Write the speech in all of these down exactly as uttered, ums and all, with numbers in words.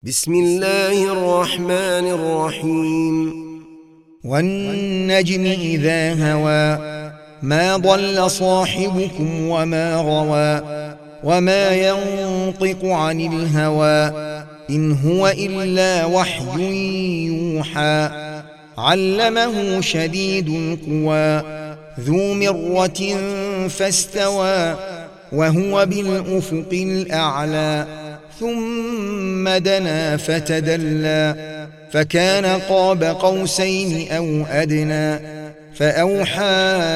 بسم الله الرحمن الرحيم. والنجم إذا هوى ما ضل صاحبكم وما غوى وما ينطق عن الهوى إن هو إلا وحي يوحى علمه شديد القوى ذو مرة فاستوى وهو بالأفق الأعلى ثم دنا فتدلى فكان قاب قوسين أو أدنى فأوحى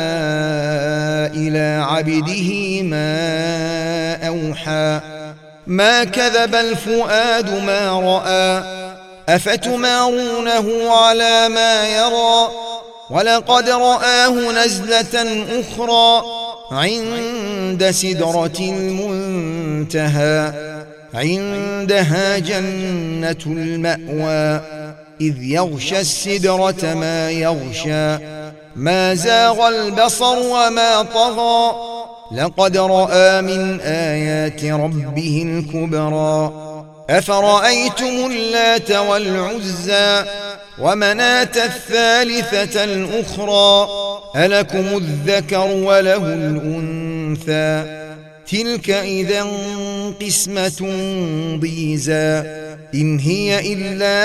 إلى عبده ما أوحى ما كذب الفؤاد ما رأى أفتمارونه على ما يرى ولقد رآه نزلة أخرى عند سدرة المنتهى عندها جنة المأوى إذ يغشى السدرة ما يغشى ما زاغ البصر وما طغى لقد رأى من آيات ربه الكبرى أفرأيتم اللات والعزى ومناة الثالثة الأخرى ألكم الذكر وله الأنثى تلك إذا قسمة ضيزى إن هي إلا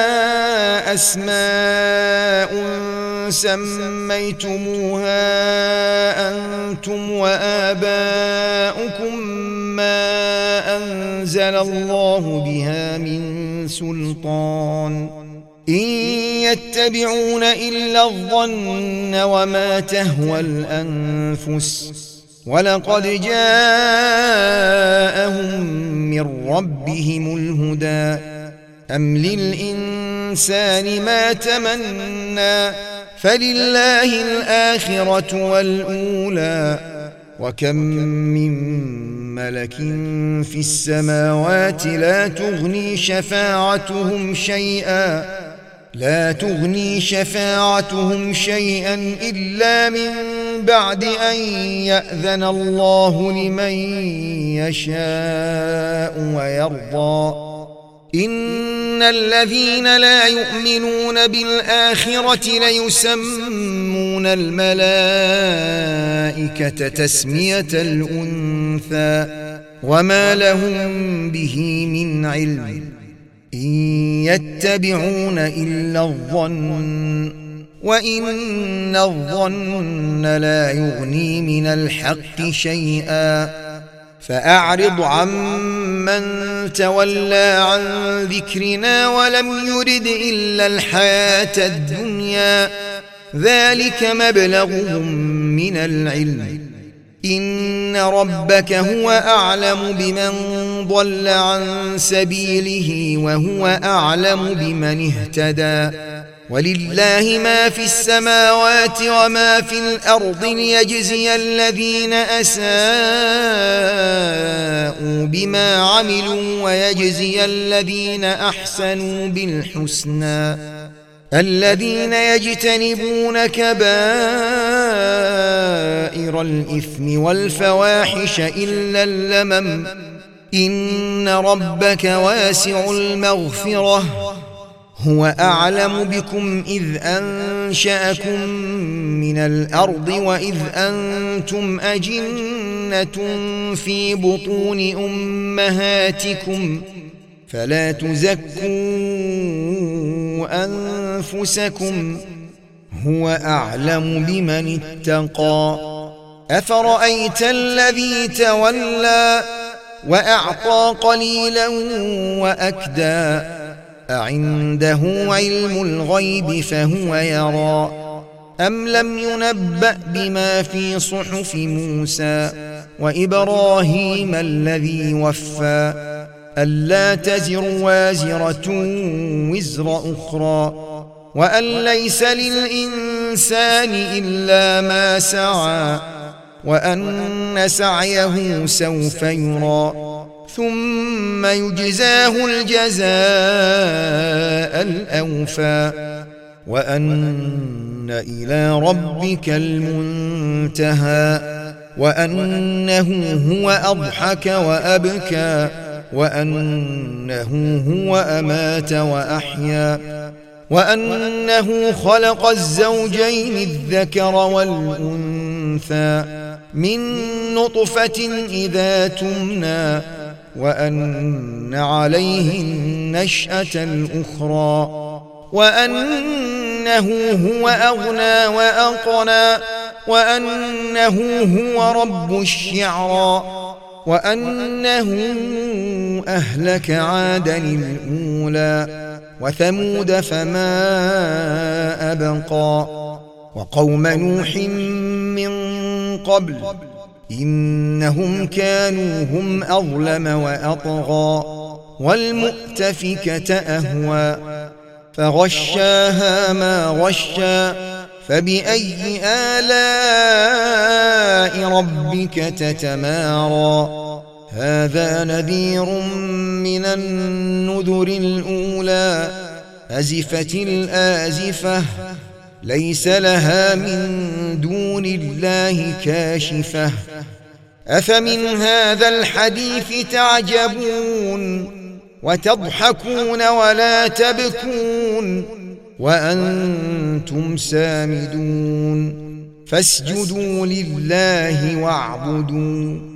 أسماء سميتموها أنتم وآباؤكم ما أنزل الله بها من سلطان إن يتبعون إلا الظن وما تهوى الأنفس ولقد جاءهم من ربهم الهدى أم للإنسان ما تمنى فلله الآخرة والأولى وكم من ملك في السماوات لا تغني شفاعتهم شيئا لا تغني شفاعتهم شيئا إلا من بعد أن يأذن الله لمن يشاء ويرضى إن الذين لا يؤمنون بالآخرة ليسمون الملائكة تسمية الأنثى وما لهم به من علم إن يتبعون إلا الظن وإن الظن لا يغني من الحق شيئا فأعرض عمن تولى عن ذكرنا ولم يرد إلا الحياة الدنيا ذلك مبلغهم من العلم إن ربك هو أعلم بمن ضل عن سبيله وهو أعلم بمن اهتدى ولله ما في السماوات وما في الأرض ليجزي الذين أساءوا بما عملوا ويجزي الذين أحسنوا بالحسنى الذين يجتنبون كبائر الإثم والفواحش إلا اللمم إن ربك واسع المغفرة هو أعلم بكم إذ أنشأكم من الأرض وإذ أنتم أجنة في بطون أمهاتكم فلا تزكوا أنفسكم هو أعلم بمن اتقى أفرأيت الذي تولى وأعطى قليلا وأكدى أعنده علم الغيب فهو يرى أم لم ينبأ بما في صحف موسى وإبراهيم الذي وفى ألا تزر وازرة وزر أخرى وأن ليس للإنسان إلا ما سعى وأن سعيه سوف يرى ثم يجزاه الجزاء الأوفى وأن إلى ربك المنتهى وأنه هو أضحك وأبكى وأنه هو أمات وأحيا وأنه خلق الزوجين الذكر والأنثى من نطفة إذا تمنى وأن عليه النشأة الأخرى وأنه هو أغنى وأقنى وأنه هو رب الشعرى وأنه أهلك عادا الأولى وثمود فما أبقى وقوم نوح من قبل إنهم كانوا هم أظلم وأطغى والمؤتفكة أهوى فغشاها ما غشا فبأي آلاء ربك تتمارى هذا نذير من النذر الأولى أزفت الآزفة ليس لها من دون الله كاشفة أفمن هذا الحديث تعجبون وتضحكون ولا تبكون وأنتم سامدون فاسجدوا لله واعبدوا